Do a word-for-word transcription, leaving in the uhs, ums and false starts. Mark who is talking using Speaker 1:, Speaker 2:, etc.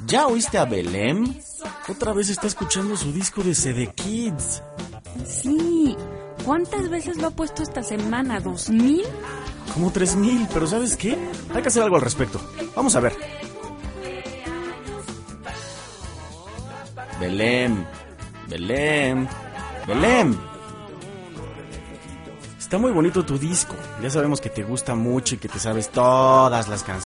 Speaker 1: ¿Ya oíste a Belém? Otra vez está escuchando su disco de C D Kids.
Speaker 2: Sí. ¿Cuántas veces lo ha puesto esta semana? ¿Dos mil?
Speaker 1: Como tres mil, pero ¿sabes qué? Hay que hacer algo al respecto. Vamos a ver. Belém, Belém, Belém. Está muy bonito tu disco. Ya sabemos que te gusta mucho y que te sabes todas las canciones.